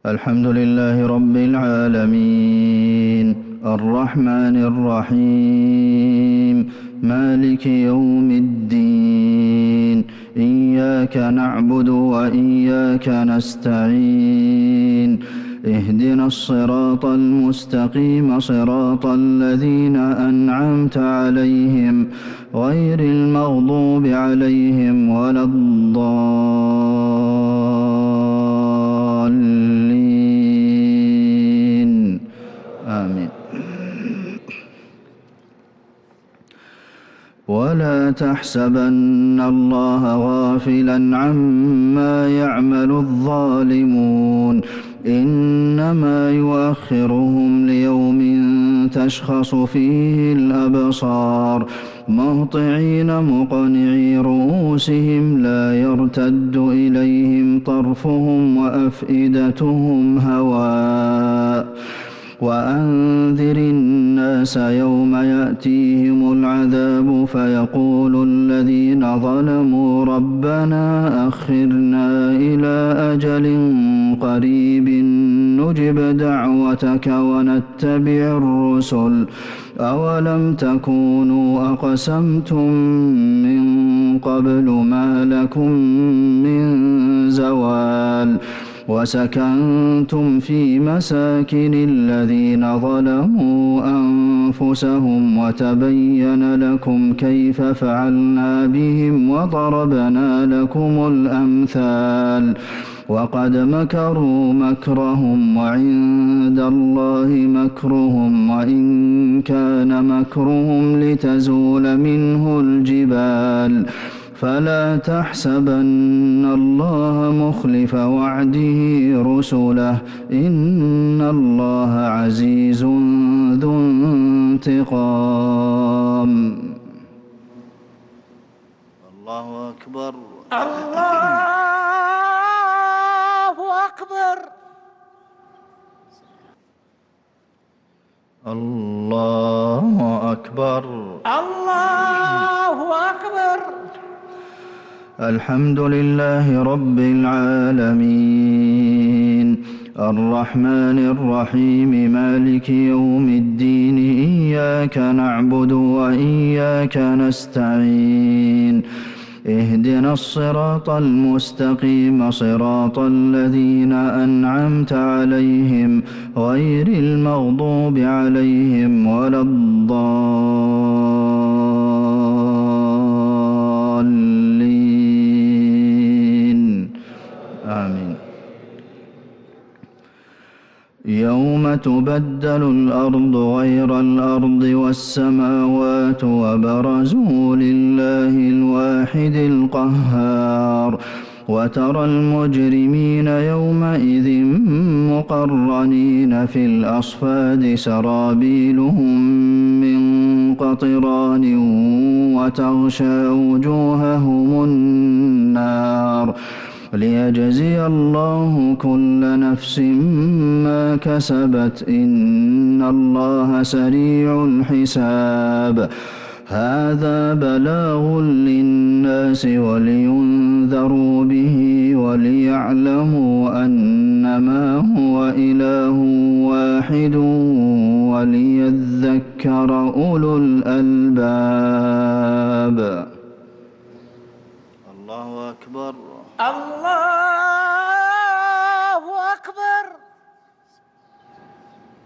الحمد لله رب العالمين الرحمن الرحيم مالك يوم الدين إياك نعبد وإياك نستعين اهدنا الصراط المستقيم صراط الذين أنعمت عليهم غير المغضوب عليهم ولا الضالين آمين. ولا تحسبن الله غافلا عما يعمل الظالمون إنما يؤخرهم ليوم تشخص فيه الأبصار مهطعين مقنعي رؤوسهم لا يرتد إليهم طرفهم وأفئدتهم هواء وأنذر الناس يوم يأتيهم العذاب فيقول الذين ظلموا ربنا أخرنا إلى أجل قريب نجب دعوتك ونتبع الرسل أولم تكونوا أقسمتم من قبل ما لكم من زوال وسكنتم في مساكن الذين ظلموا أنفسهم وتبين لكم كيف فعلنا بهم وضربنا لكم الأمثال وقد مكروا مكرهم وعند الله مكرهم وإن كان مكرهم لتزول منه الجبال فلا تحسبن الله مخلف وعده رسله إن الله عزيز ذو انتقام. الله أكبر الله أكبر الله أكبر الله أكبر. الحمد لله رب العالمين الرحمن الرحيم مالك يوم الدين إياك نعبد وإياك نستعين اهدنا الصراط المستقيم صراط الذين أنعمت عليهم غير المغضوب عليهم ولا الضالين آمين. يوم تبدل الأرض غير الأرض والسماوات وبرزوا لله الواحد القهار وترى المجرمين يومئذ مقرنين في الأصفاد سرابيلهم من قطران وتغشى وجوههم النار ليجزي الله كل نفس ما كسبت إن الله سريع الحساب. هذا بلاغ للناس ولينذروا به وليعلموا أنما هو إله واحد وليذكر أولو الألباب. الله أكبر الله